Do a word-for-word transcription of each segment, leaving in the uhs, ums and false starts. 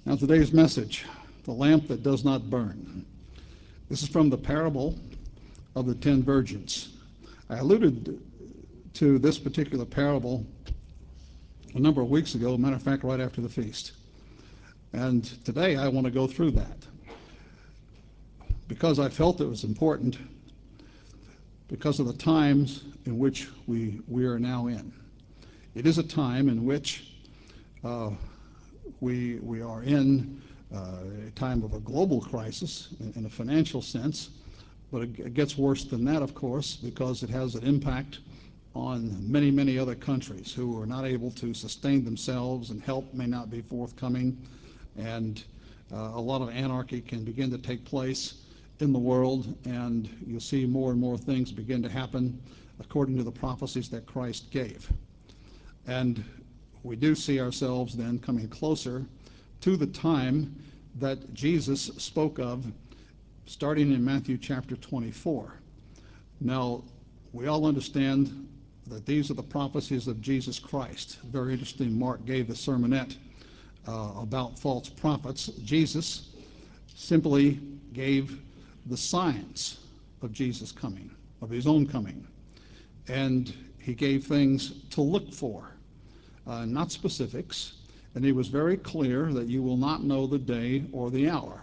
Now, today's message, the lamp that does not burn. This is from the parable of the ten virgins. I alluded to this particular parable a number of weeks ago, matter of fact, right after the feast. And today I want to go through that because I felt it was important because of the times in which we, we are now in. It is a time in which uh, we, we are in uh, a time of a global crisis in, in a financial sense, but it, it gets worse than that, of course, because it has an impact on many, many other countries who are not able to sustain themselves, and help may not be forthcoming, and uh, a lot of anarchy can begin to take place in the world, and you'll see more and more things begin to happen according to the prophecies that Christ gave. And we do see ourselves then coming closer to the time that Jesus spoke of, starting in Matthew chapter twenty-four. Now, we all understand that these are the prophecies of Jesus Christ. Very interesting, Mark gave the sermonette uh, about false prophets. Jesus simply gave the signs of Jesus' coming, of his own coming. And he gave things to look for, uh, not specifics. And he was very clear that you will not know the day or the hour.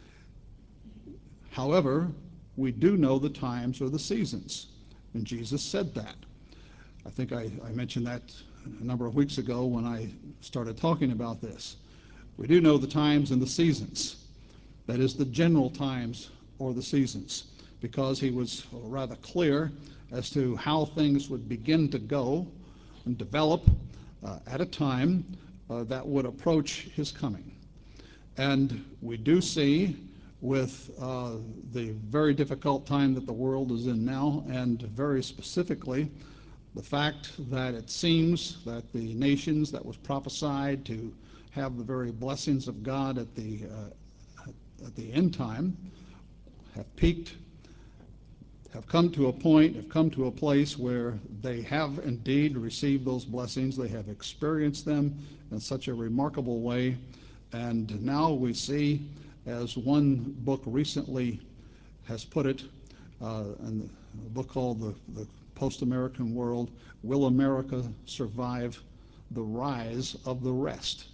However, we do know the times or the seasons. And Jesus said that. I think I, I mentioned that a number of weeks ago when I started talking about this. We do know the times and the seasons. That is, the general times or the seasons, because he was rather clear as to how things would begin to go and develop uh, at a time uh, that would approach his coming. And we do see with uh, the very difficult time that the world is in now, and very specifically the fact that it seems that the nations that was prophesied to have the very blessings of God at the, uh, at the end time have peaked, have come to a point, have come to a place where they have indeed received those blessings. They have experienced them in such a remarkable way. And now we see, as one book recently has put it, uh, in a book called The, the Post-American World, Will America Survive the Rise of the Rest?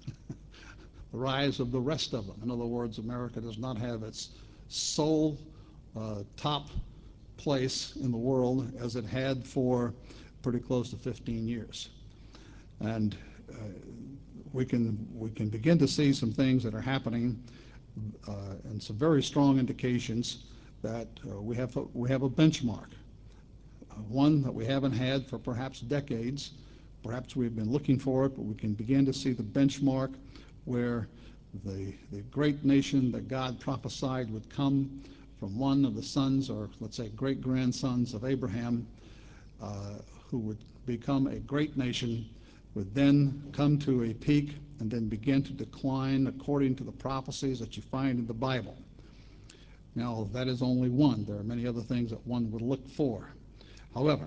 The rise of the rest of them. In other words, America does not have its sole uh, top place in the world as it had for pretty close to fifteen years. And uh, we can we can begin to see some things that are happening uh, and some very strong indications that uh, we have a, we have a benchmark, uh, one that we haven't had for perhaps decades. Perhaps we've been looking for it, but we can begin to see the benchmark where the, the great nation that God prophesied would come from one of the sons, or let's say great-grandsons of Abraham, uh, who would become a great nation, would then come to a peak and then begin to decline according to the prophecies that you find in the Bible. Now, that is only one. There are many other things that one would look for. However,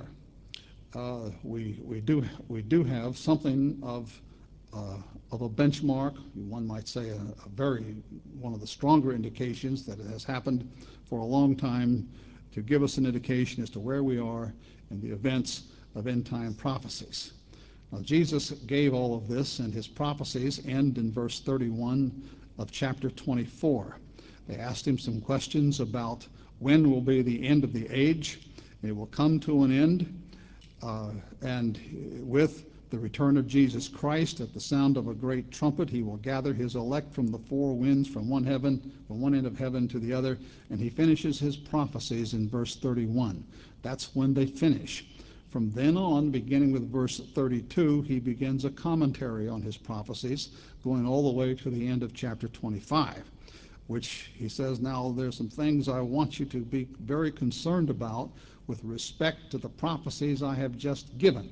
uh, we, we, do, we do have something of Uh, of a benchmark, one might say a, a very, one of the stronger indications that it has happened for a long time to give us an indication as to where we are in the events of end-time prophecies. Now, Jesus gave all of this, and his prophecies end in verse thirty-one of chapter twenty-four. They asked him some questions about when will be the end of the age. It will come to an end, uh, and with the return of Jesus Christ, at the sound of a great trumpet, he will gather his elect from the four winds, from one heaven, from one end of heaven to the other, and he finishes his prophecies in verse thirty-one. That's when they finish. From then on, beginning with verse thirty-two, he begins a commentary on his prophecies, going all the way to the end of chapter twenty-five, which he says, now there's some things I want you to be very concerned about with respect to the prophecies I have just given.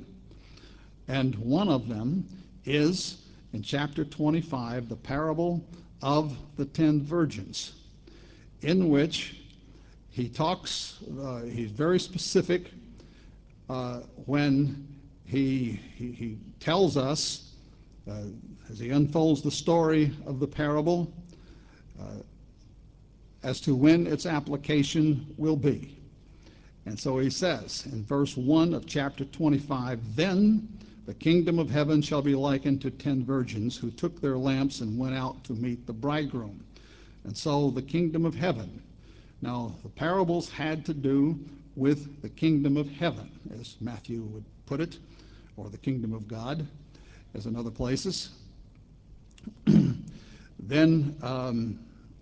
And one of them is, in chapter twenty-five, the parable of the ten virgins, in which he talks, uh, he's very specific uh, when he, he, he tells us uh, as he unfolds the story of the parable uh, as to when its application will be. And so he says in verse one of chapter twenty-five, "Then the kingdom of heaven shall be likened to ten virgins who took their lamps and went out to meet the bridegroom." And so the kingdom of heaven. Now, the parables had to do with the kingdom of heaven, as Matthew would put it, or the kingdom of God, as in other places. Then um,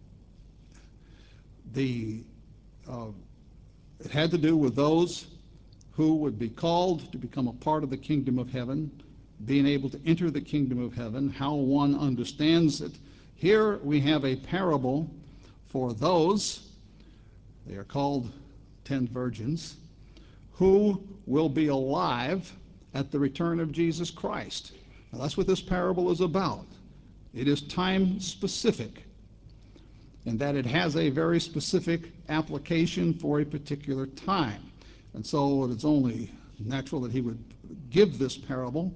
the uh, it had to do with those who would be called to become a part of the kingdom of heaven, being able to enter the kingdom of heaven, how one understands it. Here we have a parable for those, they are called ten virgins, who will be alive at the return of Jesus Christ. Now, that's what this parable is about. It is time specific, in that it has a very specific application for a particular time. And so it's only natural that he would give this parable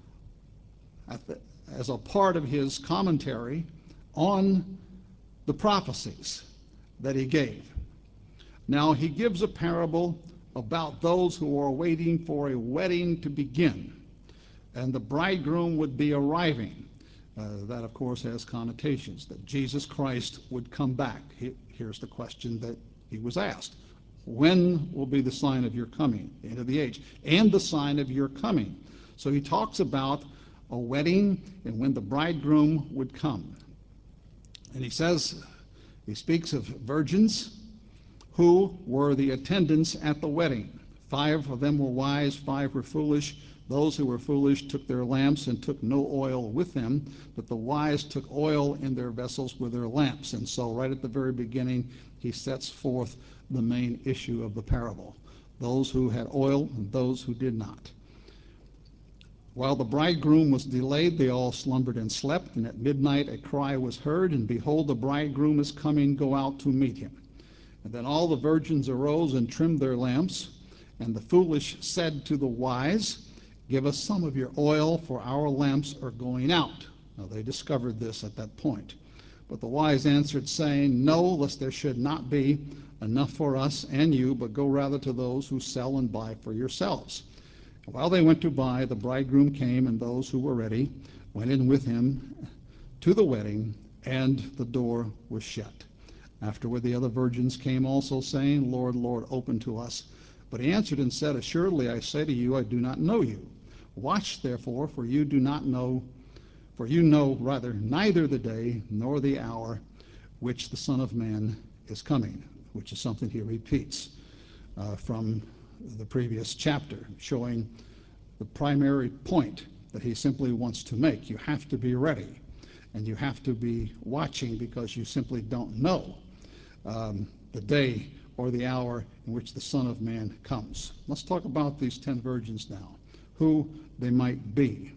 at the, as a part of his commentary on the prophecies that he gave. Now, he gives a parable about those who are waiting for a wedding to begin, and the bridegroom would be arriving. Uh, that, of course, has connotations, that Jesus Christ would come back. He, here's the question that he was asked. When will be the sign of your coming, the end of the age, and the sign of your coming? So he talks about a wedding and when the bridegroom would come. And he says, he speaks of virgins who were the attendants at the wedding. Five of them were wise, five were foolish. Those who were foolish took their lamps and took no oil with them, but the wise took oil in their vessels with their lamps. And so right at the very beginning, he sets forth the main issue of the parable, those who had oil and those who did not. While the bridegroom was delayed, they all slumbered and slept, and at midnight a cry was heard, and behold, the bridegroom is coming, go out to meet him. And then all the virgins arose and trimmed their lamps, and the foolish said to the wise, give us some of your oil, for our lamps are going out. Now they discovered this at that point. But the wise answered, saying, no, lest there should not be enough for us and you, but go rather to those who sell and buy for yourselves. And while they went to buy, the bridegroom came, and those who were ready went in with him to the wedding, and the door was shut. Afterward the other virgins came also, saying, Lord, Lord, open to us. But he answered and said, assuredly I say to you, I do not know you. Watch therefore, for you do not know, for you know rather neither the day nor the hour which the Son of Man is coming, which is something he repeats uh, from the previous chapter, showing the primary point that he simply wants to make. You have to be ready, and you have to be watching, because you simply don't know um, the day or the hour in which the Son of Man comes. Let's talk about these ten virgins now, who they might be.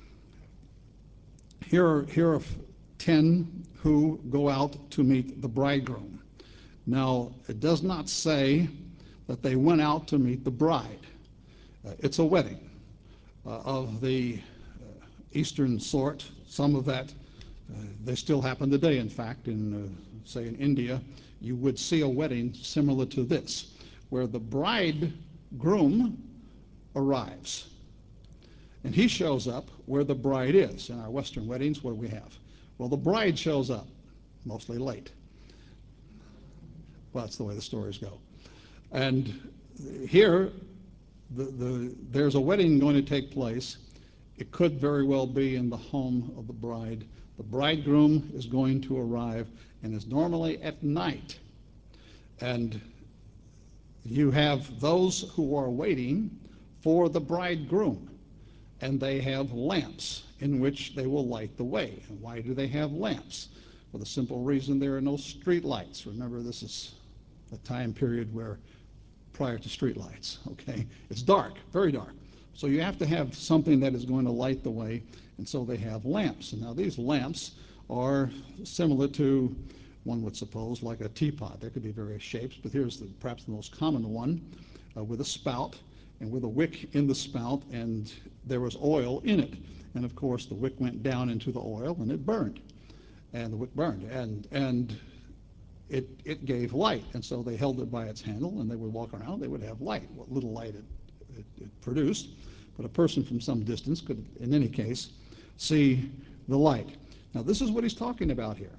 Here are, here are ten who go out to meet the bridegroom. Now, it does not say that they went out to meet the bride. Uh, it's a wedding uh, of the uh, Eastern sort. Some of that, uh, they still happen today, in fact, in, uh, say, in India. You would see a wedding similar to this, where the bridegroom arrives. And he shows up where the bride is. In our Western weddings, what do we have? Well, the bride shows up, mostly late. Well, that's the way the stories go. And here, the, the, there's a wedding going to take place. It could very well be in the home of the bride. The bridegroom is going to arrive, and is normally at night. And you have those who are waiting for the bridegroom, and they have lamps in which they will light the way. And why do they have lamps? For the simple reason there are no street lights. Remember, this is a time period where prior to street lights, okay? It's dark, very dark. So you have to have something that is going to light the way, and so they have lamps. And now these lamps are similar to, one would suppose, like a teapot. There could be various shapes, but here's the, perhaps the most common one, uh, with a spout and with a wick in the spout, and there was oil in it. and of course the wick went down into the oil and it burned, and the wick burned, and and it it gave light, and so they held it by its handle, and they would walk around. They would have light, what little light it, it, it produced, but a person from some distance could, in any case, see the light. Now this is what he's talking about here.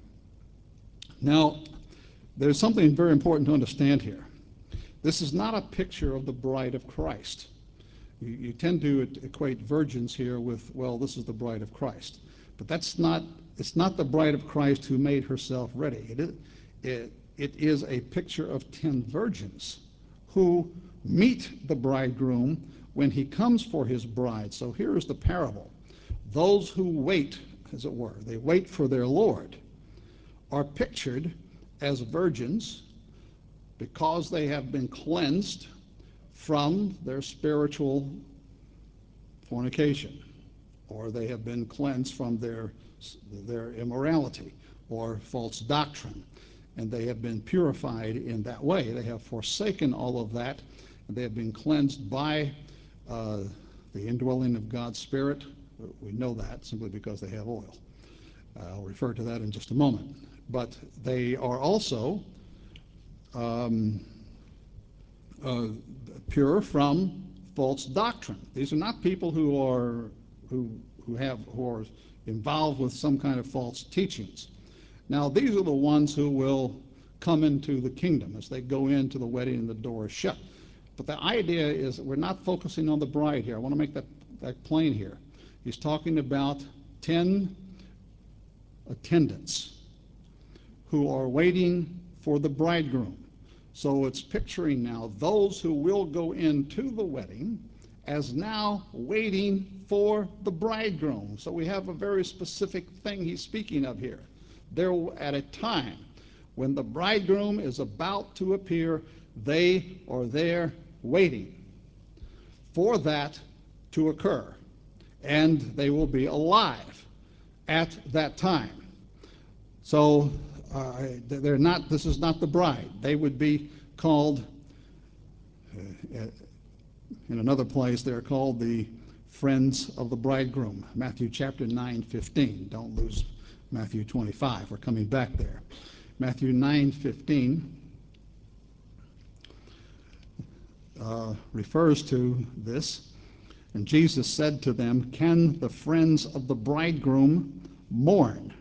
Now there's something very important to understand here. This is not a picture of the bride of Christ. You, you tend to equate virgins here with, well, this is the bride of Christ. But that's not, it's not the bride of Christ who made herself ready. It is, it, it is a picture of ten virgins who meet the bridegroom when he comes for his bride. So here is the parable. Those who wait, as it were, they wait for their Lord, are pictured as virgins because they have been cleansed from their spiritual fornication, or they have been cleansed from their, their immorality or false doctrine, and they have been purified in that way. They have forsaken all of that, and they have been cleansed by uh, the indwelling of God's Spirit. We know that simply because they have oil. Uh, I'll refer to that in just a moment. But they are also um, uh, pure from false doctrine. These are not people who are who who have who are involved with some kind of false teachings. Now these are the ones who will come into the kingdom as they go into the wedding and the door is shut. But the idea is that we're not focusing on the bride here. I want to make that, that plain here. He's talking about ten attendants who are waiting for the bridegroom. So it's picturing now those who will go into the wedding as now waiting for the bridegroom. So we have a very specific thing he's speaking of here. They're at a time when the bridegroom is about to appear. They are there waiting for that to occur, and they will be alive at that time. So uh, they're not. This is not the bride. They would be called, uh, in another place, they're called the friends of the bridegroom. Matthew chapter nine, fifteen. Don't lose Matthew twenty-five. We're coming back there. Matthew nine, fifteen uh, refers to this. And Jesus said to them, "Can the friends of the bridegroom mourn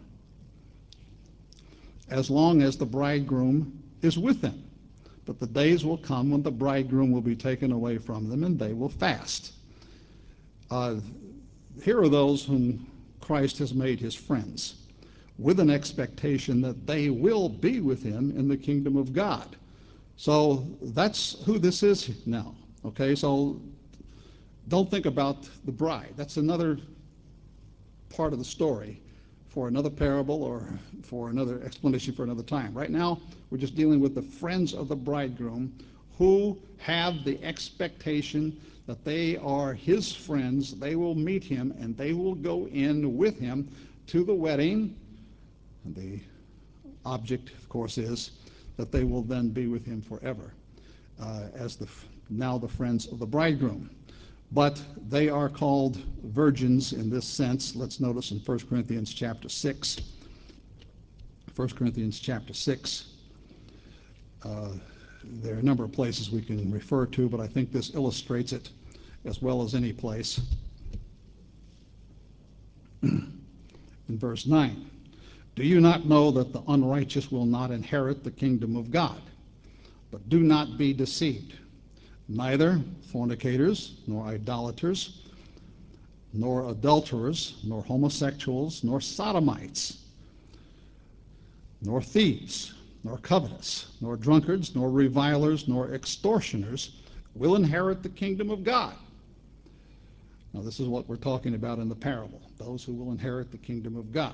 as long as the bridegroom is with them? But the days will come when the bridegroom will be taken away from them, and they will fast." Uh, here are those whom Christ has made his friends, with an expectation that they will be with him in the kingdom of God. So that's who this is now. Okay, so don't think about the bride. That's another part of the story for another parable or for another explanation for another time. Right now, we're just dealing with the friends of the bridegroom who have the expectation that they are his friends. They will meet him, and they will go in with him to the wedding. And the object, of course, is that they will then be with him forever uh, as the now the friends of the bridegroom. But they are called virgins in this sense. Let's notice in First Corinthians chapter six. First Corinthians chapter six. Uh, there are a number of places we can refer to, but I think this illustrates it as well as any place. In verse nine, "Do you not know that the unrighteous will not inherit the kingdom of God? But do not be deceived. Neither fornicators, nor idolaters, nor adulterers, nor homosexuals, nor sodomites, nor thieves, nor covetous, nor drunkards, nor revilers, nor extortioners will inherit the kingdom of God." Now this is what we're talking about in the parable, those who will inherit the kingdom of God.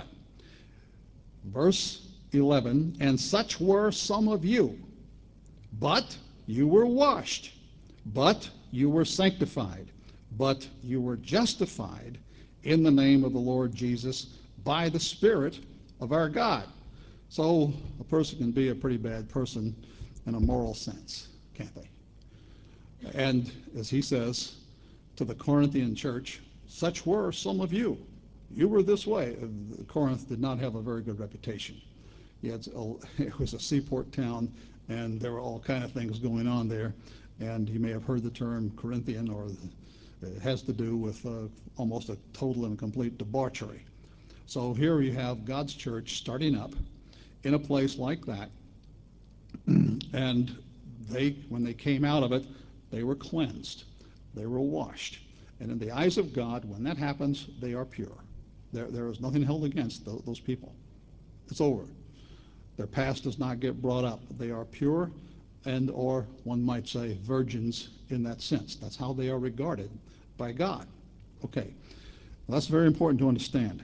Verse eleven, "And such were some of you, but you were washed, but you were sanctified, but you were justified in the name of the Lord Jesus by the Spirit of our God." So a person can be a pretty bad person in a moral sense, can't they? And as he says to the Corinthian church, Such were some of you. You were this way. Corinth did not have a very good reputation. Had, it was a seaport town, and there were all kind of things going on there. And you may have heard the term Corinthian, or it has to do with uh, almost a total and complete debauchery. So here you have God's church starting up in a place like that, and they, when they came out of it, they were cleansed. They were washed. And in the eyes of God, when that happens, they are pure. There, there is nothing held against those, those people. It's over. Their past does not get brought up. They are pure, and or one might say virgins in that sense. That's how they are regarded by God. Okay, well, that's very important to understand.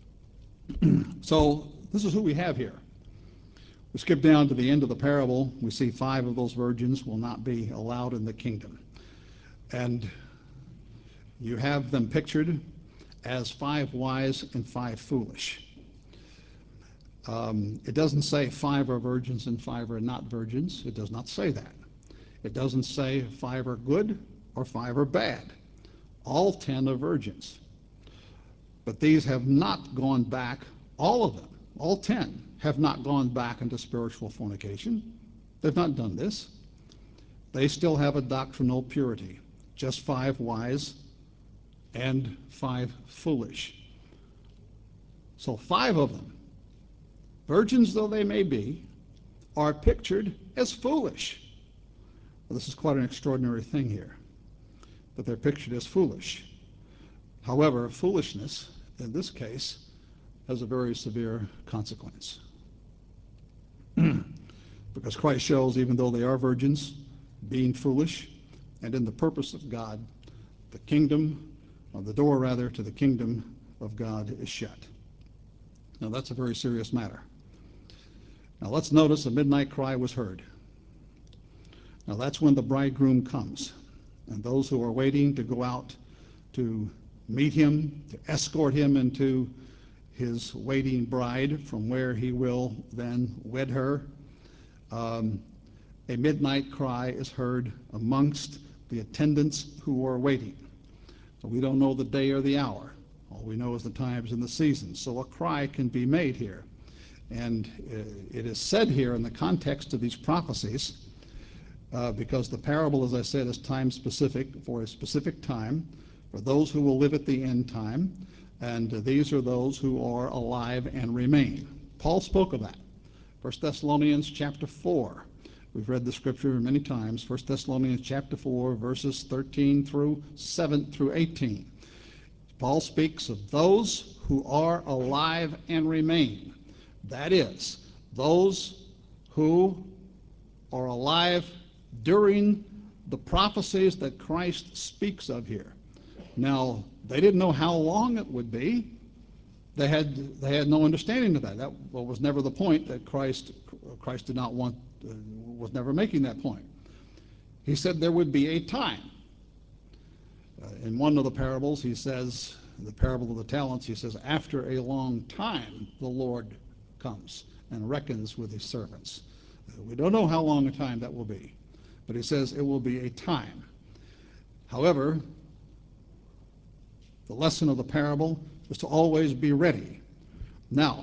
So this is who we have here. We skip down to the end of the parable. We see five of those virgins will not be allowed in the kingdom. And you have them pictured as five wise and five foolish. Um, it doesn't say five are virgins and five are not virgins. It does not say that. It doesn't say five are good or five are bad. All ten are virgins. But these have not gone back, all of them, all ten, have not gone back into spiritual fornication. They've not done this. They still have a doctrinal purity. Just five wise and five foolish. So five of them, virgins though they may be, are pictured as foolish. Well, this is quite an extraordinary thing here, that they're pictured as foolish. However, foolishness, in this case, has a very severe consequence. Because Christ shows, even though they are virgins, being foolish, and in the purpose of God, the kingdom, or the door rather, to the kingdom of God is shut. Now that's a very serious matter. Now let's notice a midnight cry was heard. Now that's when the bridegroom comes, and those who are waiting to go out to meet him, to escort him into his waiting bride from where he will then wed her. Um, a midnight cry is heard amongst the attendants who are waiting. So we don't know the day or the hour. All we know is the times and the seasons. So a cry can be made here. And uh, it is said here in the context of these prophecies, uh, because the parable, as I said, is time specific, for a specific time, for those who will live at the end time, and uh, these are those who are alive and remain. Paul spoke of that. First Thessalonians chapter four. We've read the scripture many times. First Thessalonians chapter four, verses thirteen through seven through eighteen. Paul speaks of those who are alive and remain. That is, those who are alive during the prophecies that Christ speaks of here. Now, they didn't know how long it would be. They had they had no understanding of that. That was never the point that Christ Christ did not want, uh, was never making that point. He said there would be a time. Uh, in one of the parables, he says, the parable of the talents, he says, after a long time, the Lord comes and reckons with his servants. Uh, we don't know how long a time that will be, but he says it will be a time. However, the lesson of the parable is to always be ready. Now,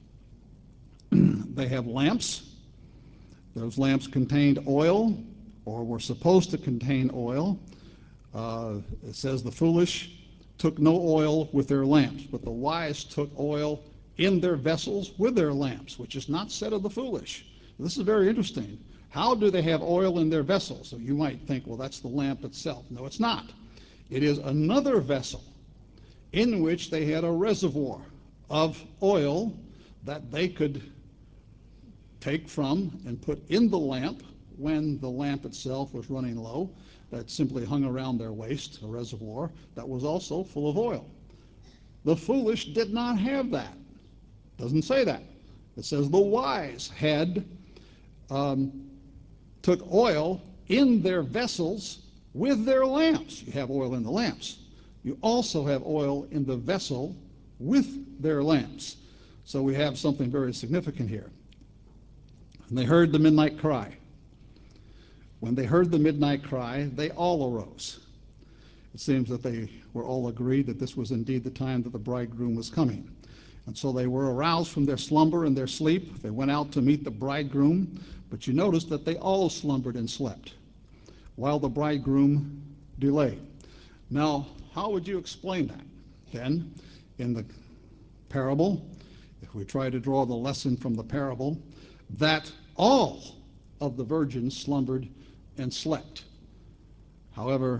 they have lamps. Those lamps contained oil, or were supposed to contain oil. Uh, it says the foolish took no oil with their lamps, but the wise took oil in their vessels with their lamps, which is not said of the foolish. This is very interesting. How do they have oil in their vessels? So you might think, well, that's the lamp itself. No, it's not. It is another vessel in which they had a reservoir of oil that they could take from and put in the lamp when the lamp itself was running low. That simply hung around their waist, a reservoir that was also full of oil. The foolish did not have that. Doesn't say that. It says the wise had um, took oil in their vessels with their lamps. You have oil in the lamps. You also have oil in the vessel with their lamps. So we have something very significant here. And they heard the midnight cry. When they heard the midnight cry, they all arose. It seems that they were all agreed that this was indeed the time that the bridegroom was coming. And so they were aroused from their slumber and their sleep. They went out to meet the bridegroom, but you notice that they all slumbered and slept while the bridegroom delayed. Now, how would you explain that? Then, in the parable, if we try to draw the lesson from the parable, that all of the virgins slumbered and slept. However,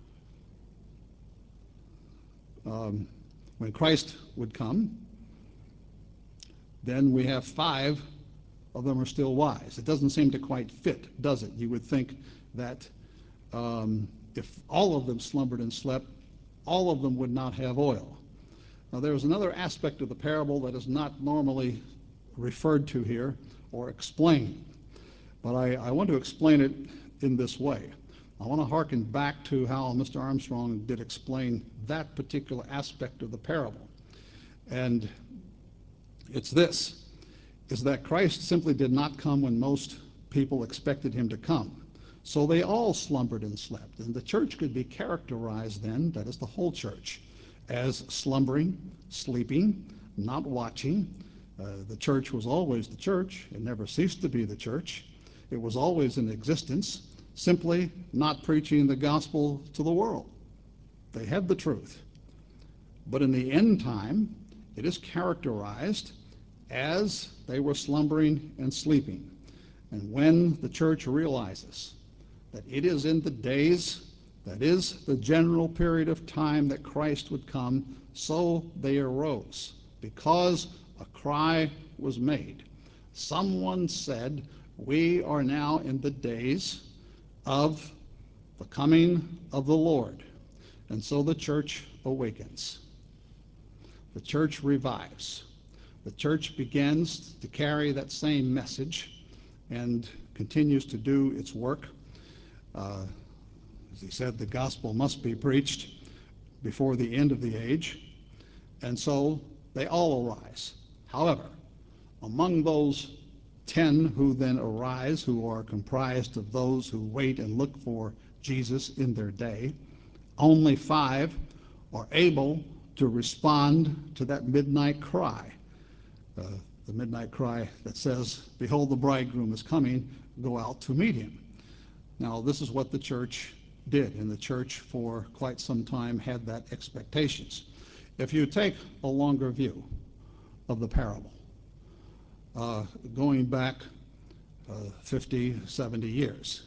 um, when Christ would come, then we have five of them are still wise. It doesn't seem to quite fit, does it? You would think that um, if all of them slumbered and slept, all of them would not have oil. Now, there's another aspect of the parable that is not normally referred to here or explained, but I, I want to explain it in this way. I want to hearken back to how Mister Armstrong did explain that particular aspect of the parable. And it's this, is that Christ simply did not come when most people expected him to come. So they all slumbered and slept. And the church could be characterized then, that is the whole church, as slumbering, sleeping, not watching. Uh, the church was always the church. It never ceased to be the church. It was always in existence, simply not preaching the gospel to the world. They had the truth. But in the end time, it is characterized as they were slumbering and sleeping. And when the church realizes that it is in the days, that is the general period of time that Christ would come, so they arose, because a cry was made. Someone said, we are now in the days of the coming of the Lord. And so the church awakens. The church revives. The church begins to carry that same message and continues to do its work. Uh, as he said, the gospel must be preached before the end of the age. And so they all arise. However, among those ten who then arise, who are comprised of those who wait and look for Jesus in their day, only five are able to respond to that midnight cry. Uh, the midnight cry that says, behold, the bridegroom is coming, go out to meet him. Now, this is what the church did, and the church for quite some time had that expectations. If you take a longer view of the parable, uh, going back uh, fifty, seventy years,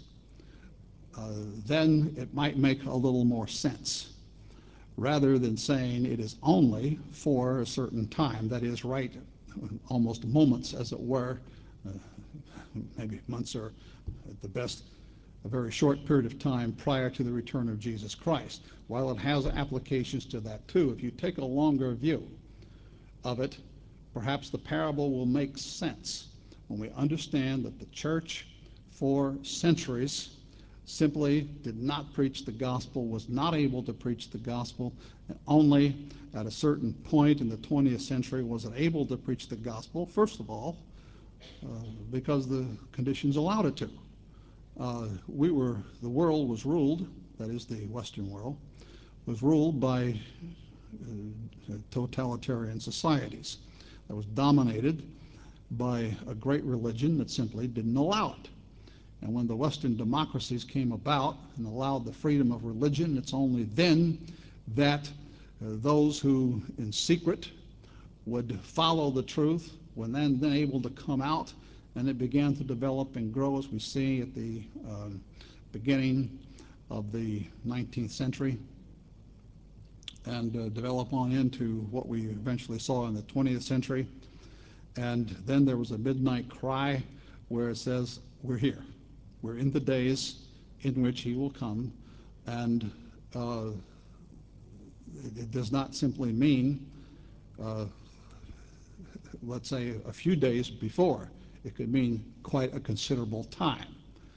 uh, then it might make a little more sense, rather than saying it is only for a certain time, that is right, almost moments as it were, uh, maybe months or at the best a very short period of time prior to the return of Jesus Christ. While it has applications to that too, if you take a longer view of it, perhaps the parable will make sense when we understand that the church for centuries simply did not preach the gospel, was not able to preach the gospel, and only at a certain point in the twentieth century was it able to preach the gospel, first of all, uh, because the conditions allowed it to. Uh, we were, the world was ruled, that is the Western world, was ruled by uh, totalitarian societies that was dominated by a great religion that simply didn't allow it. And when the Western democracies came about and allowed the freedom of religion, it's only then that uh, those who in secret would follow the truth were then, then able to come out, and it began to develop and grow, as we see at the uh, beginning of the nineteenth century, and uh, develop on into what we eventually saw in the twentieth century. And then there was a midnight cry where it says, we're here. We're in the days in which he will come. And uh, it, it does not simply mean, uh, let's say, a few days before. It could mean quite a considerable time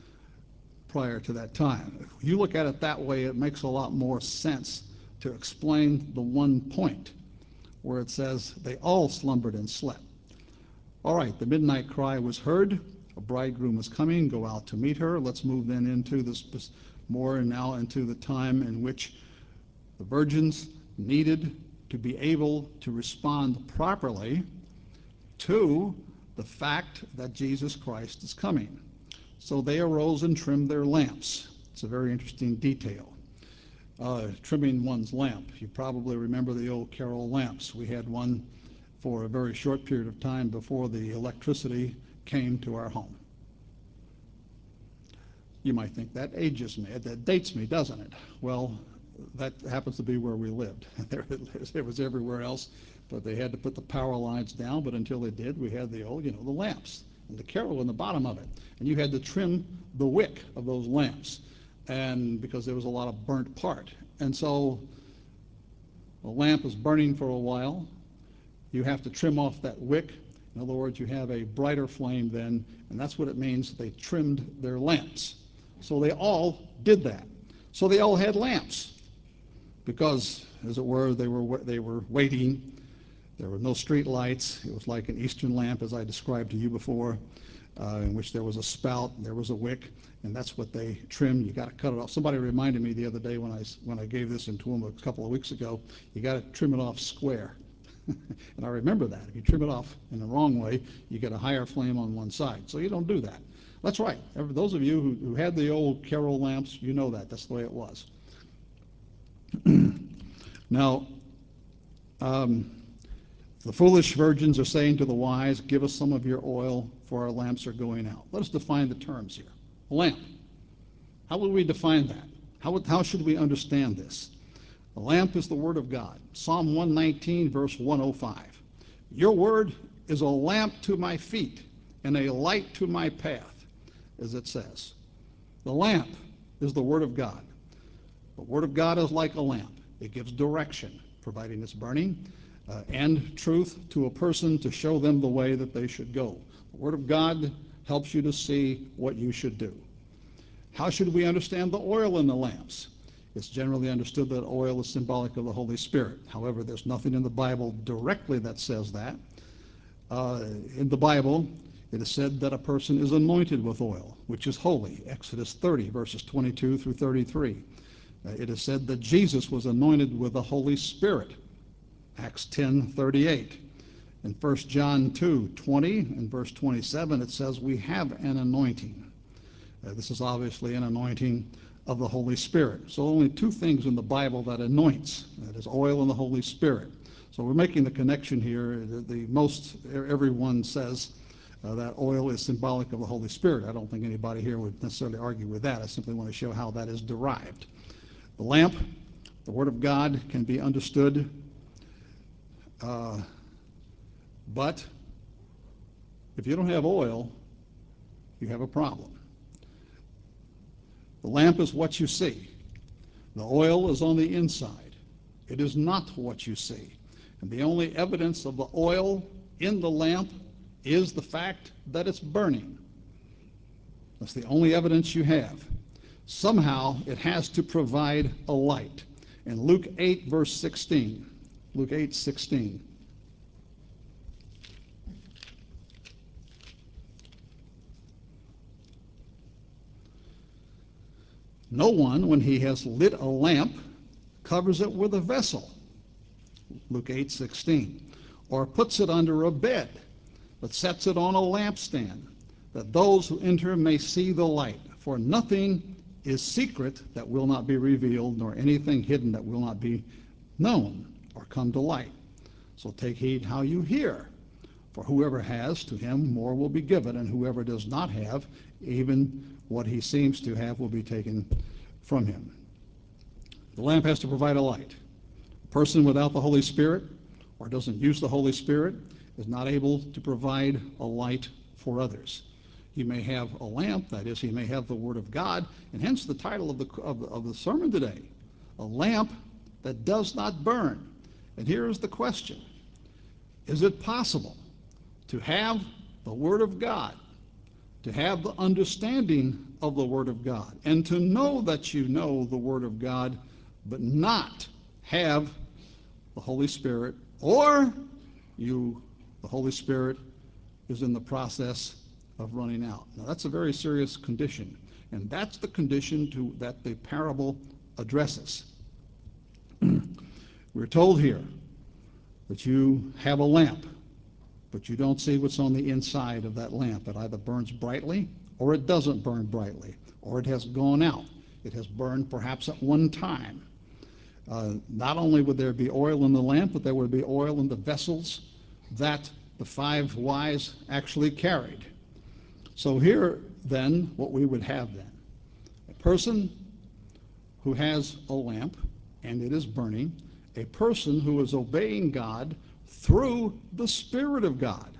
prior to that time. If you look at it that way, it makes a lot more sense to explain the one point where it says they all slumbered and slept. All right, the midnight cry was heard. A bridegroom is coming. Go out to meet her. Let's move then into this more and now into the time in which The virgins needed to be able to respond properly to the fact that Jesus Christ is coming. So they arose and trimmed their lamps. It's a very interesting detail. Uh, trimming one's lamp. You probably remember the old Carol lamps. We had one for a very short period of time before the electricity came to our home. You might think that ages me, that dates me, doesn't it? Well, that happens to be where we lived. It was everywhere else, but they had to put the power lines down, but until they did, we had the old, you know, the lamps and the Carol in the bottom of it. And you had to trim the wick of those lamps, and because there was a lot of burnt part. And so the lamp is burning for a while. You have to trim off that wick. In other words, you have a brighter flame then, and that's what it means they trimmed their lamps. So they all did that. So they all had lamps because, as it were, they were they were waiting. There were no street lights. It was like an Eastern lamp, as I described to you before, uh, in which there was a spout, there was a wick, and that's what they trimmed. You got to cut it off. Somebody reminded me the other day when I when I gave this into them a couple of weeks ago. You got to trim it off square. And I remember that. If you trim it off in the wrong way, you get a higher flame on one side. So you don't do that. That's right. Those of you who, who had the old Carol lamps, you know that. That's the way it was. Now, um, the foolish virgins are saying to the wise, give us some of your oil, for our lamps are going out. Let us define the terms here. A lamp. How will we define that? How, would, how should we understand this? The lamp is the Word of God. Psalm one nineteen, verse one oh five. Your word is a lamp to my feet and a light to my path, as it says. The lamp is the Word of God. The Word of God is like a lamp. It gives direction, providing it's burning, uh, and truth to a person to show them the way that they should go. The Word of God helps you to see what you should do. How should we understand the oil in the lamps? It's generally understood that oil is symbolic of the Holy Spirit. However, there's nothing in the Bible directly that says that. Uh, in the Bible, it is said that a person is anointed with oil, which is holy. Exodus thirty, verses twenty-two through thirty-three. Uh, it is said that Jesus was anointed with the Holy Spirit. Acts ten thirty-eight. In First John two twenty and verse twenty-seven, it says we have an anointing. Uh, this is obviously an anointing of the Holy Spirit. So only two things in the Bible that anoints. That is oil and the Holy Spirit. So we're making the connection here. The, the most everyone says uh, that oil is symbolic of the Holy Spirit. I don't think anybody here would necessarily argue with that. I simply want to show how that is derived. The lamp, the Word of God, can be understood, uh, but if you don't have oil, you have a problem. The lamp is what you see. The oil is on the inside. It is not what you see. And the only evidence of the oil in the lamp is the fact that it's burning. That's the only evidence you have. Somehow it has to provide a light. In Luke eight, verse sixteen, Luke eight, sixteen. No one, when he has lit a lamp, covers it with a vessel, Luke eight sixteen, or puts it under a bed, but sets it on a lampstand, that those who enter may see the light. For nothing is secret that will not be revealed, nor anything hidden that will not be known or come to light. So take heed how you hear. For whoever has, to him more will be given, and whoever does not have, even what he seems to have will be taken from him. The lamp has to provide a light. A person without the Holy Spirit, or doesn't use the Holy Spirit, is not able to provide a light for others. He may have a lamp, that is, he may have the Word of God, and hence the title of the, of the, of the sermon today, a lamp that does not burn. And here is the question. Is it possible to have the Word of God, to have the understanding of the Word of God, and to know that you know the Word of God, but not have the Holy Spirit, or you, the Holy Spirit, is in the process of running out? Now that's a very serious condition, and that's the condition to, that the parable addresses. We're told here that you have a lamp, but you don't see what's on the inside of that lamp. It either burns brightly or it doesn't burn brightly, or it has gone out. It has burned perhaps at one time. Uh, not only would there be oil in the lamp, but there would be oil in the vessels that the five wise actually carried. So here, then, what we would have then, a person who has a lamp and it is burning, a person who is obeying God through the Spirit of God.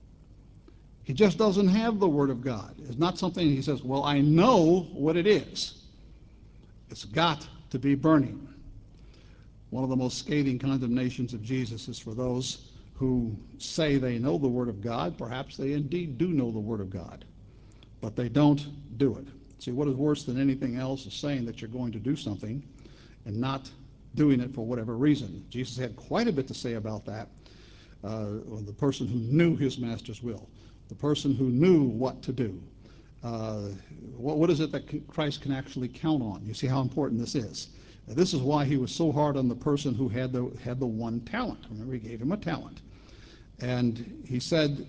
He just doesn't have the Word of God. It's not something he says, well, I know what it is. It's got to be burning. One of the most scathing condemnations of Jesus is for those who say they know the Word of God. Perhaps they indeed do know the Word of God, but they don't do it. See, what is worse than anything else is saying that you're going to do something and not doing it for whatever reason. Jesus had quite a bit to say about that. Uh, the person who knew his master's will, the person who knew what to do. Uh, what, what is it that Christ can actually count on? You see how important this is. Now, this is why he was so hard on the person who had the, had the one talent. Remember, he gave him a talent. And he said,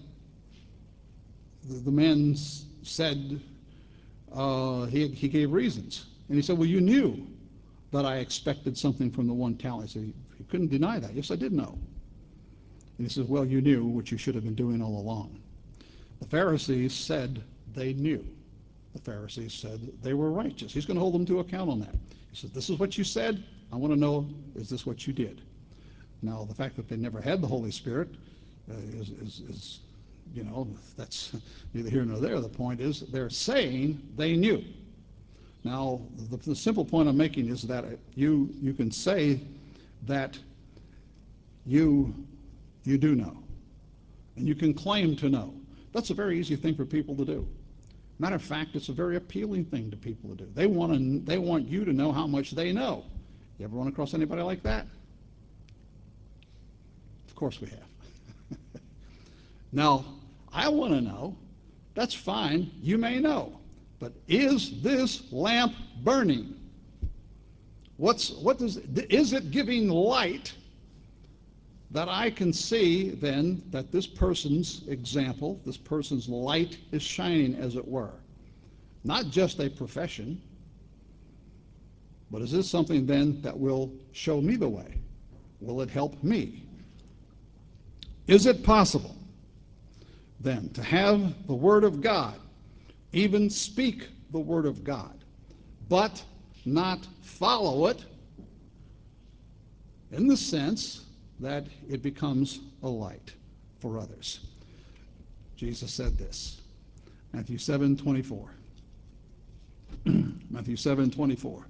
the, the man said, uh, he, he gave reasons. And he said, well, you knew that I expected something from the one talent. He said, he couldn't deny that. Yes, I did know. And he says, well, you knew what you should have been doing all along. The Pharisees said they knew. The Pharisees said they were righteous. He's going to hold them to account on that. He says, this is what you said. I want to know, is this what you did? Now, the fact that they never had the Holy Spirit uh, is, is, is, you know, that's neither here nor there. The point is they're saying they knew. Now, the, the simple point I'm making is that you, you can say that you, you do know, and you can claim to know. That's a very easy thing for people to do. Matter of fact, it's a very appealing thing to people to do. They want to, they want you to know how much they know. You ever run across anybody like that? Of course we have. Now, I want to know. That's fine. You may know. But is this lamp burning? What's, what does, is it giving light that I can see then that this person's example, this person's light is shining, as it were? Not just a profession, but is this something then that will show me the way? Will it help me? Is it possible then to have the Word of God, even speak the Word of God, but not follow it in the sense that it becomes a light for others? Jesus said this, Matthew seven twenty-four. Matthew seven twenty-four.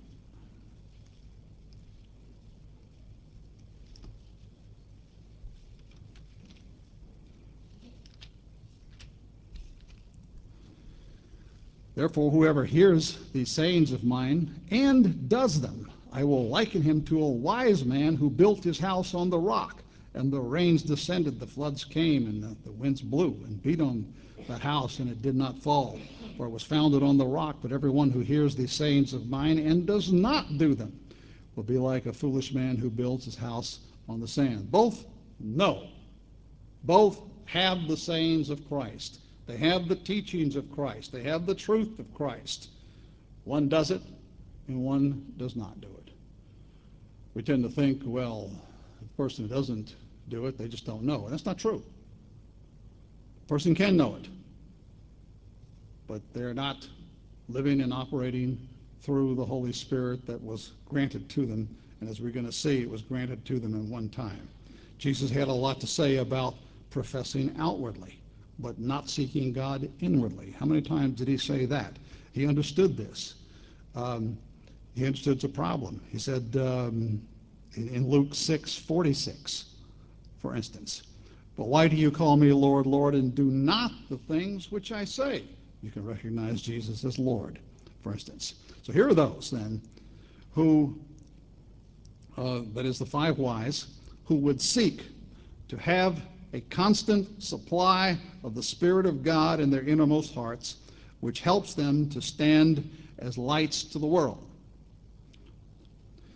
Therefore, whoever hears these sayings of mine and does them, I will liken him to a wise man who built his house on the rock. And the rains descended, the floods came, and the, the winds blew and beat on that house, and it did not fall, for it was founded on the rock. But everyone who hears these sayings of mine and does not do them will be like a foolish man who builds his house on the sand. Both know. Both have the sayings of Christ. They have the teachings of Christ. They have the truth of Christ. One does it, and one does not do it. We tend to think, well, the person who doesn't do it, they just don't know. And that's not true. A person can know it, but they're not living and operating through the Holy Spirit that was granted to them. And as we're going to see, it was granted to them in one time. Jesus had a lot to say about professing outwardly, but not seeking God inwardly. How many times did he say that? He understood this. Um, he understood it's a problem. He said um, in, in Luke six forty-six, for instance, but why do you call me Lord, Lord, and do not the things which I say? You can recognize Jesus as Lord, for instance. So here are those then who, uh, that is the five wise, who would seek to have a constant supply of the Spirit of God in their innermost hearts, which helps them to stand as lights to the world.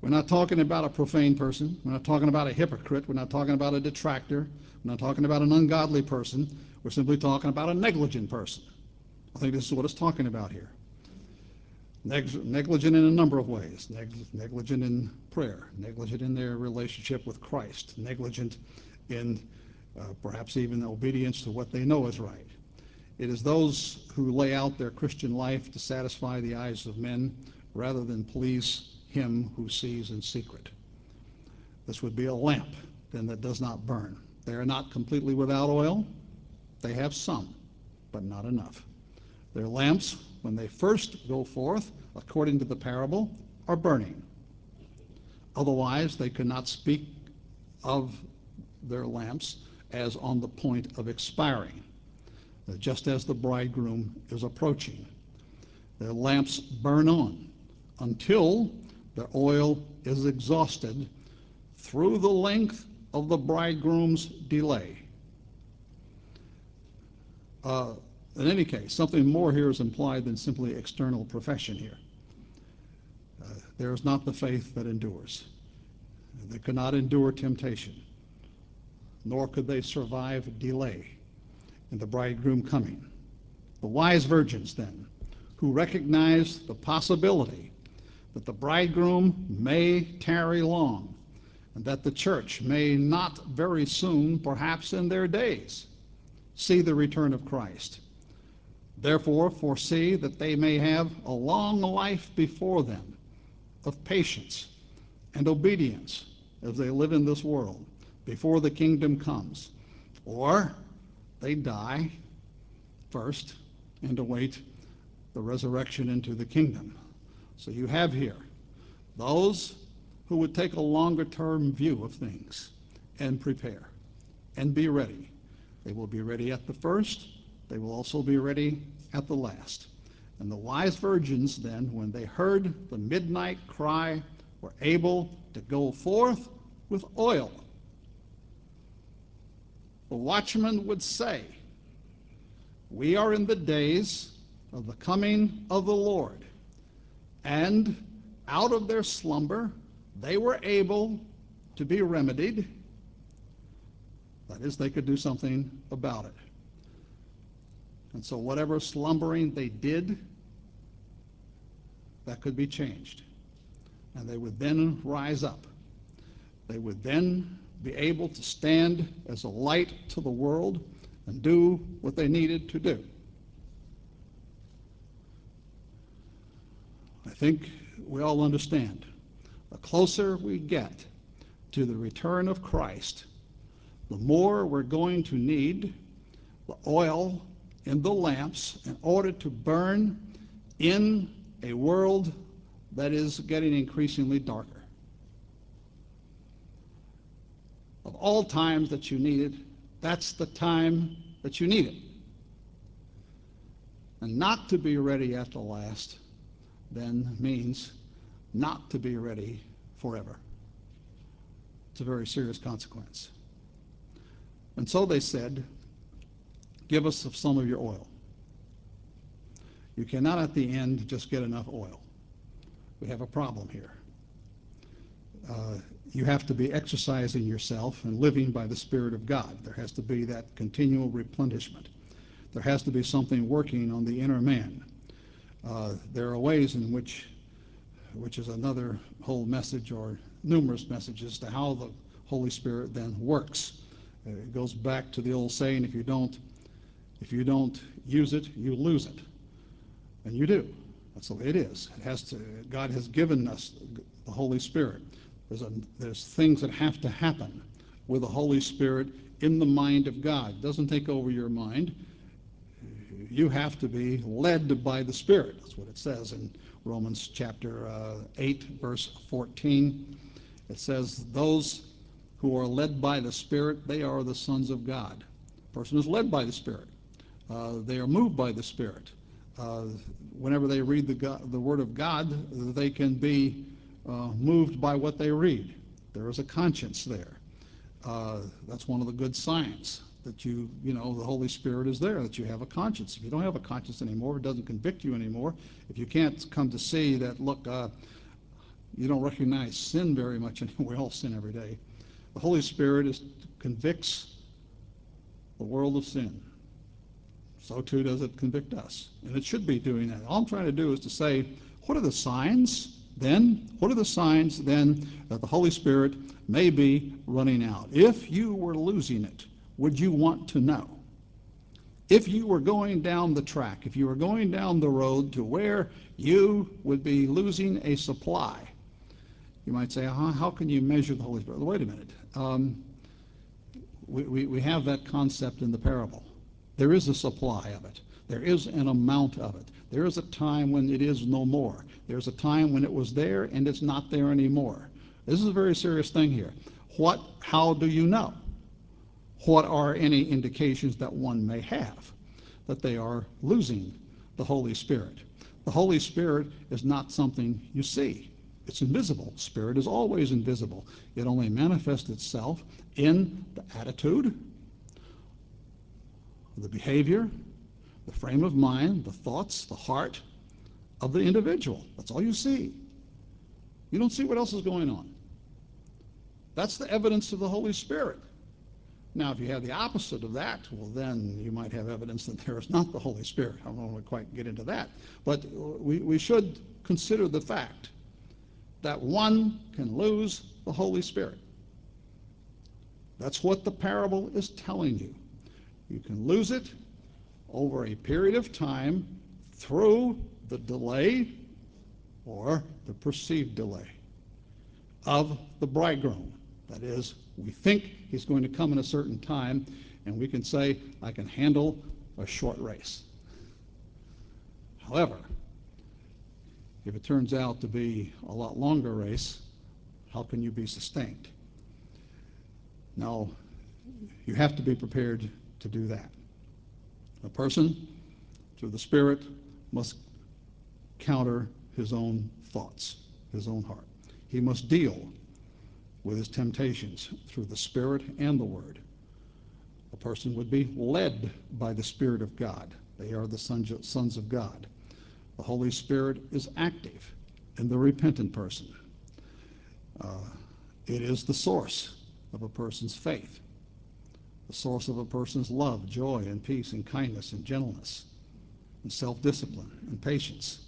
We're not talking about a profane person. We're not talking about a hypocrite. We're not talking about a detractor. We're not talking about an ungodly person. We're simply talking about a negligent person. I think this is what it's talking about here. Neg- negligent in a number of ways. Neg- negligent in prayer, negligent in their relationship with Christ, negligent in uh, perhaps even obedience to what they know is right. It is those who lay out their Christian life to satisfy the eyes of men rather than please him who sees in secret. This would be a lamp, then, that does not burn. They are not completely without oil. They have some, but not enough. Their lamps, when they first go forth, according to the parable, are burning. Otherwise, they could not speak of their lamps as on the point of expiring, just as the bridegroom is approaching. Their lamps burn on until the oil is exhausted through the length of the bridegroom's delay. Uh, in any case, something more here is implied than simply external profession here. Uh, there is not the faith that endures. They could not endure temptation, nor could they survive delay in the bridegroom coming. The wise virgins, then, who recognize the possibility that the bridegroom may tarry long, and that the church may not very soon, perhaps in their days, see the return of Christ. Therefore, foresee that they may have a long life before them of patience and obedience as they live in this world before the kingdom comes. Or they die first and await the resurrection into the kingdom. So you have here those who would take a longer term view of things and prepare and be ready. They will be ready at the first. They will also be ready at the last. And the wise virgins then, when they heard the midnight cry, were able to go forth with oil. The watchman would say, we are in the days of the coming of the Lord. And out of their slumber, they were able to be remedied. That is, they could do something about it. And so whatever slumbering they did, that could be changed. And they would then rise up. They would then be able to stand as a light to the world and do what they needed to do. I think we all understand. The closer we get to the return of Christ, the more we're going to need the oil in the lamps in order to burn in a world that is getting increasingly darker. Of all times that you need it, that's the time that you need it. And not to be ready at the last then means not to be ready forever. It's a very serious consequence. And so they said, give us of some of your oil. You cannot at the end just get enough oil. We have a problem here. Uh, you have to be exercising yourself and living by the Spirit of God. There has to be that continual replenishment. There has to be something working on the inner man. Uh, there are ways in which, which is another whole message or numerous messages to how the Holy Spirit then works. Uh, it goes back to the old saying, if you don't, if you don't use it, you lose it. And you do. That's the way it is. It has to. God has given us the Holy Spirit. There's, a, there's things that have to happen with the Holy Spirit in the mind of God. It doesn't take over your mind. You have to be led by the Spirit. That's what it says in Romans chapter uh, eight, verse fourteen. It says, those who are led by the Spirit, they are the sons of God. A person is led by the Spirit. Uh, they are moved by the Spirit. Uh, whenever they read the, God, the Word of God, they can be uh, moved by what they read. There is a conscience there. Uh, that's one of the good signs that you, you know, the Holy Spirit is there, that you have a conscience. If you don't have a conscience anymore, it doesn't convict you anymore. If you can't come to see that, look, uh, You don't recognize sin very much anymore. We all sin every day. The Holy Spirit is, convicts the world of sin. So too does it convict us. And it should be doing that. All I'm trying to do is to say, what are the signs then? What are the signs then that the Holy Spirit may be running out? If you were losing it, would you want to know? If you were going down the track, if you were going down the road to where you would be losing a supply, you might say, huh, how can you measure the Holy Spirit? Well, wait a minute. Um, we, we, we have that concept in the parable. There is a supply of it. There is an amount of it. There is a time when it is no more. There's a time when it was there and it's not there anymore. This is a very serious thing here. What, how do you know? What are any indications that one may have that they are losing the Holy Spirit? The Holy Spirit is not something you see. It's invisible. Spirit is always invisible. It only manifests itself in the attitude, the behavior, the frame of mind, the thoughts, the heart of the individual. That's all you see. You don't see what else is going on. That's the evidence of the Holy Spirit. Now, if you have the opposite of that, well, then you might have evidence that there is not the Holy Spirit. I don't want to quite get into that. But we, we should consider the fact that one can lose the Holy Spirit. That's what the parable is telling you. You can lose it over a period of time through the delay or the perceived delay of the bridegroom. That is, we think he's going to come in a certain time, and we can say, I can handle a short race. However, if it turns out to be a lot longer race, how can you be sustained? Now, you have to be prepared to do that. A person, through the Spirit, must counter his own thoughts, his own heart. He must deal with his temptations through the Spirit and the Word. A person would be led by the Spirit of God. They are the sons of God. The Holy Spirit is active in the repentant person. Uh, it is the source of a person's faith, the source of a person's love, joy, and peace, and kindness, and gentleness, and self-discipline, and patience.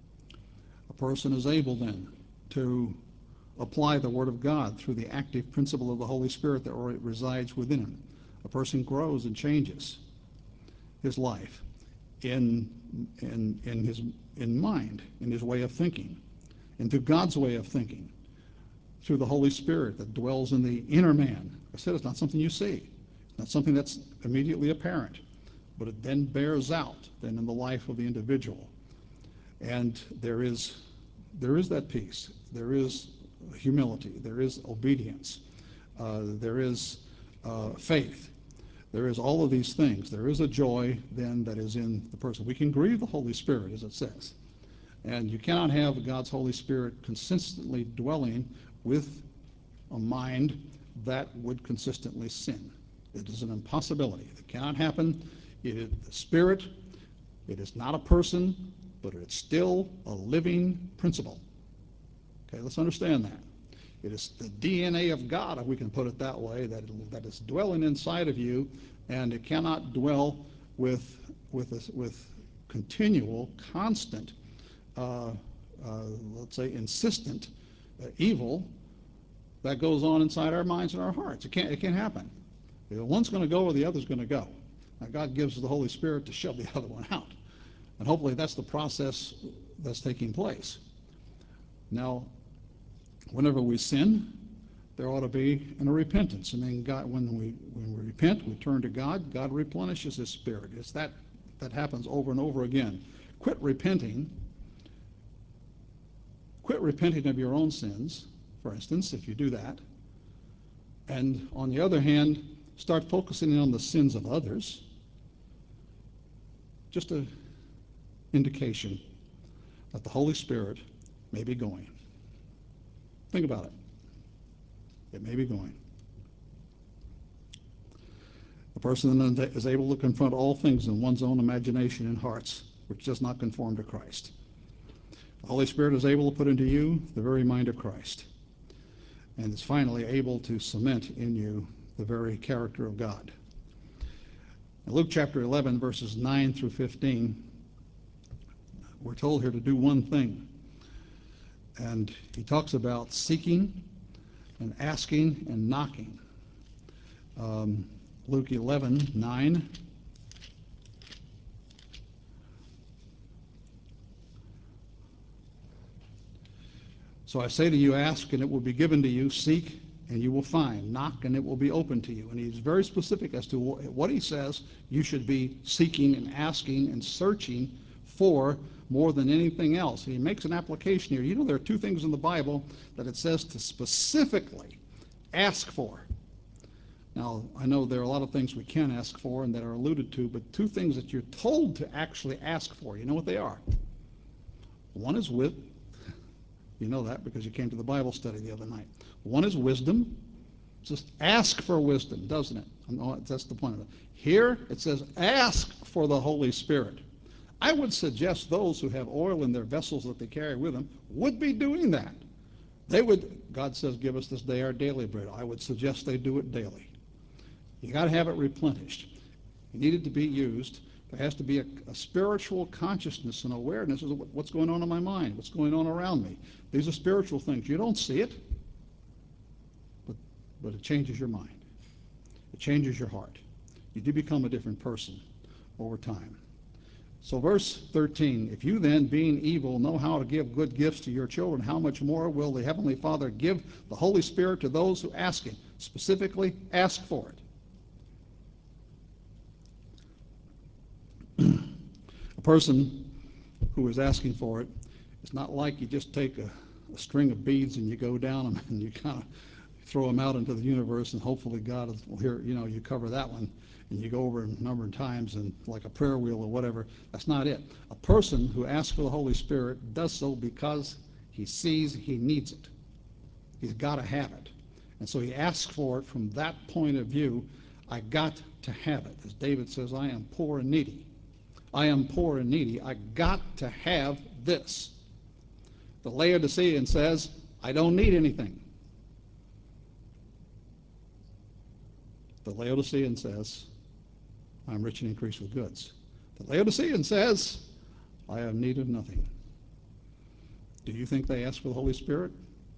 A person is able then to apply the Word of God through the active principle of the Holy Spirit that resides within him. A person grows and changes his life in, in, in his in mind, in his way of thinking, and through God's way of thinking, through the Holy Spirit that dwells in the inner man. I said it's not something you see. It's not something that's immediately apparent, but it then bears out then in the life of the individual. And there is, there is that peace. There is humility. There is obedience. Uh, there is uh, faith. There is all of these things. There is a joy then that is in the person. We can grieve the Holy Spirit, as it says. And you cannot have God's Holy Spirit consistently dwelling with a mind that would consistently sin. It is an impossibility. It cannot happen. It is the Spirit. It is not a person, but it's still a living principle. Okay, let's understand that. It is the D N A of God, if we can put it that way, that, that is dwelling inside of you, and it cannot dwell with, with, a, with continual, constant, uh, uh, let's say, insistent uh, evil that goes on inside our minds and our hearts. It can't, it can't happen. If one's going to go or the other's going to go. Now, God gives the Holy Spirit to shove the other one out. And hopefully that's the process that's taking place. Now, whenever we sin, there ought to be a repentance. And then God, when we when we repent, we turn to God, God replenishes his Spirit. It's that that happens over and over again. Quit repenting. Quit repenting of your own sins, for instance, if you do that. And on the other hand, start focusing on the sins of others. Just an indication that the Holy Spirit may be going. Think about it. It may be going. A person then is able to confront all things in one's own imagination and hearts, which does not conform to Christ. The Holy Spirit is able to put into you the very mind of Christ, and is finally able to cement in you the very character of God. In Luke chapter eleven, verses nine through fifteen, we're told here to do one thing. And he talks about seeking and asking and knocking. Um, Luke eleven, nine. So I say to you, ask and it will be given to you, seek and you will find, knock and it will be open to you. And he's very specific as to what he says you should be seeking and asking and searching for more than anything else. And he makes an application here. You know, there are two things in the Bible that it says to specifically ask for. Now, I know there are a lot of things we can ask for and that are alluded to, but two things that you're told to actually ask for. You know what they are? One is with, you know that because you came to the Bible study the other night. One is wisdom. Just ask for wisdom, doesn't it? That's the point of it. Here it says ask for the Holy Spirit. I would suggest those who have oil in their vessels that they carry with them would be doing that. They would, God says, give us this day our daily bread. I would suggest they do it daily. You got to have it replenished. You need it to be used. There has to be a, a spiritual consciousness and awareness of what's going on in my mind, what's going on around me. These are spiritual things. You don't see it, but, but it changes your mind. It changes your heart. You do become a different person over time. So verse thirteen, if you then, being evil, know how to give good gifts to your children, how much more will the Heavenly Father give the Holy Spirit to those who ask Him? Specifically, ask for it. A person who is asking for it, it's not like you just take a, a string of beads and you go down them and you kind of throw them out into the universe and hopefully God will hear, you know, you cover that one. And you go over a number of times and like a prayer wheel or whatever. That's not it. A person who asks for the Holy Spirit does so because he sees he needs it. He's got to have it. And so he asks for it from that point of view. I got to have it. As David says, I am poor and needy. I am poor and needy. I got to have this. The Laodicean says, I don't need anything. The Laodicean says, I'm rich and increased with goods. The Laodicean says, I have need of nothing. Do you think they ask for the Holy Spirit?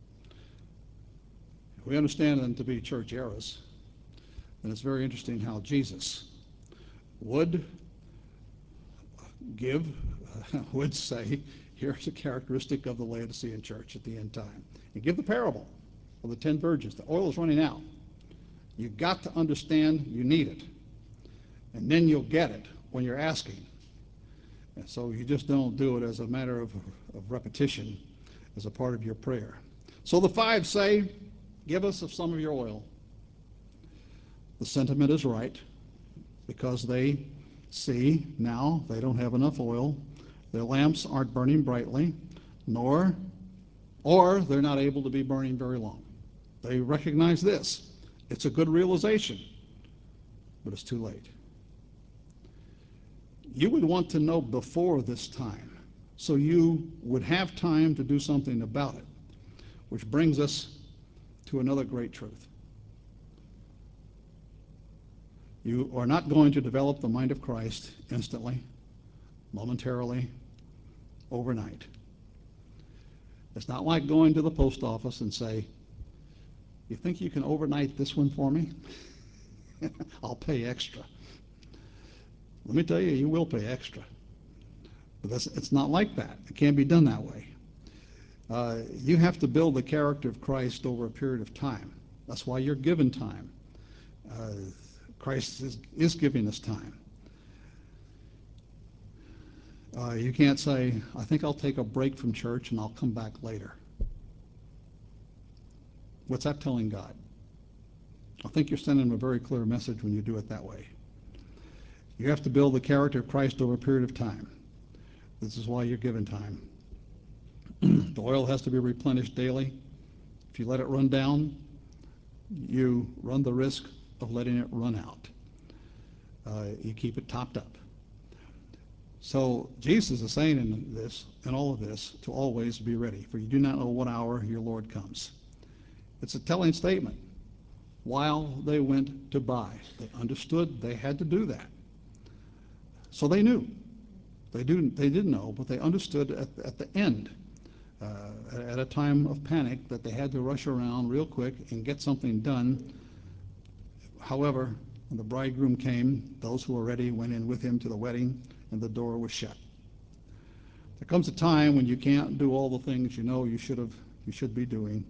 If we understand them to be church eras, then it's very interesting how Jesus would give, uh, would say, here's a characteristic of the Laodicean church at the end time. And give the parable of the ten virgins. The oil is running out. You've got to understand you need it. And then you'll get it when you're asking. And so you just don't do it as a matter of, of repetition, as a part of your prayer. So the five say, give us of some of your oil. The sentiment is right because they see now they don't have enough oil. Their lamps aren't burning brightly, nor, or they're not able to be burning very long. They recognize this. It's a good realization, but it's too late. You would want to know before this time, so you would have time to do something about it, which brings us to another great truth. You are not going to develop the mind of Christ instantly, momentarily, overnight. It's not like going to the post office and say, you think you can overnight this one for me? I'll pay extra. Let me tell you, you will pay extra. But that's, it's not like that. It can't be done that way. Uh, you have to build the character of Christ over a period of time. That's why you're given time. Uh, Christ is, is giving us time. Uh, you can't say, I think I'll take a break from church and I'll come back later. What's that telling God? I think you're sending him a very clear message when you do it that way. You have to build the character of Christ over a period of time. This is why you're given time. The oil has to be replenished daily. If you let it run down, you run the risk of letting it run out. Uh, you keep it topped up. So Jesus is saying in this, in all of this, to always be ready, for you do not know what hour your Lord comes. It's a telling statement. While they went to buy, they understood they had to do that. So they knew. They do. They didn't know, but they understood at, at the end, uh, at a time of panic, that they had to rush around real quick and get something done. However, when the bridegroom came, those who were ready went in with him to the wedding, and the door was shut. There comes a time when you can't do all the things you know you should have, you should be doing.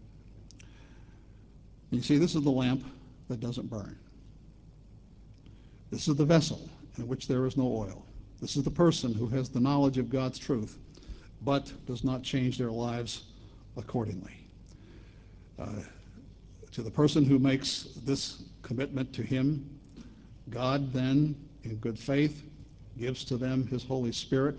And you see, this is the lamp that doesn't burn. This is the vessel in which there is no oil. This is the person who has the knowledge of God's truth, but does not change their lives accordingly. Uh, to the person who makes this commitment to him, God then, in good faith, gives to them his Holy Spirit,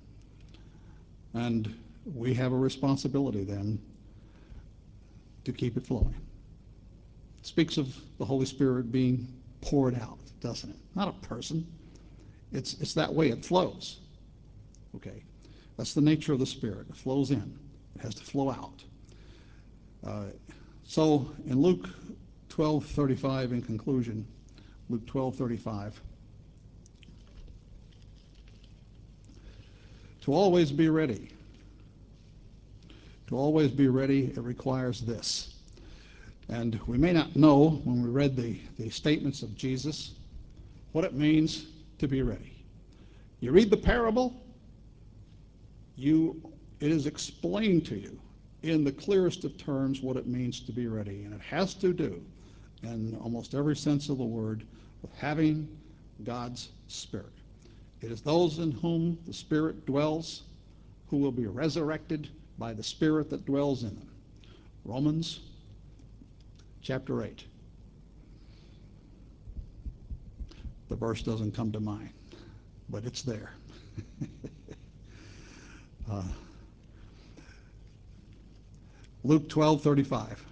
and we have a responsibility then to keep it flowing. It speaks of the Holy Spirit being poured out, doesn't it? Not a person. It's, it's that way it flows. Okay? That's the nature of the Spirit. It flows in. It has to flow out. Uh, so in Luke twelve thirty-five, in conclusion, Luke twelve thirty-five, to always be ready. To always be ready, it requires this. And we may not know, when we read the, the statements of Jesus, what it means to be ready. You read the parable, you, it is explained to you in the clearest of terms what it means to be ready. And it has to do, in almost every sense of the word, with having God's Spirit. It is those in whom the Spirit dwells who will be resurrected by the Spirit that dwells in them. Romans chapter eight. The verse doesn't come to mind, but it's there. uh, Luke twelve thirty-five.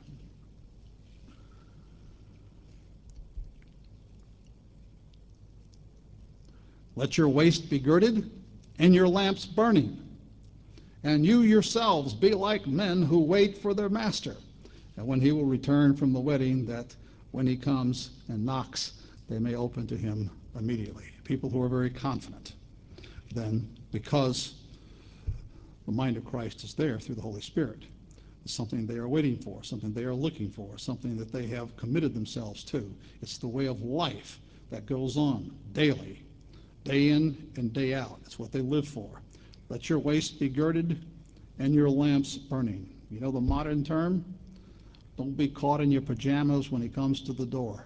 Let your waist be girded and your lamps burning, and you yourselves be like men who wait for their master, and when he will return from the wedding, that when he comes and knocks, they may open to him immediately. People who are very confident then, because the mind of Christ is there through the Holy Spirit. It's something they are waiting for, something they are looking for, something that they have committed themselves to. It's the way of life that goes on daily, day in and day out. It's what they live for. Let your waist be girded and your lamps burning. You know the modern term? Don't be caught in your pajamas when he comes to the door.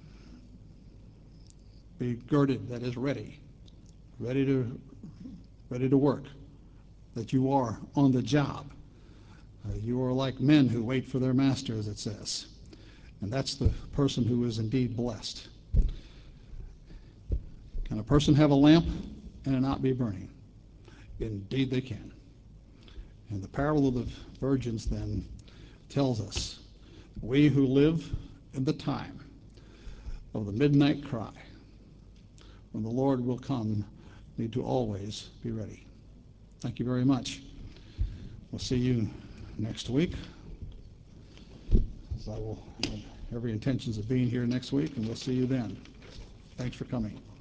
Be girded, that is ready, ready to, ready to work, that you are on the job. Uh, you are like men who wait for their master, as it says. And that's the person who is indeed blessed. Can a person have a lamp and it not be burning? Indeed they can. And the parable of the virgins then tells us, we who live in the time of the midnight cry, when the Lord will come, need to always be ready. Thank you very much. We'll see you next week. So I will have every intentions of being here next week, and we'll see you then. Thanks for coming.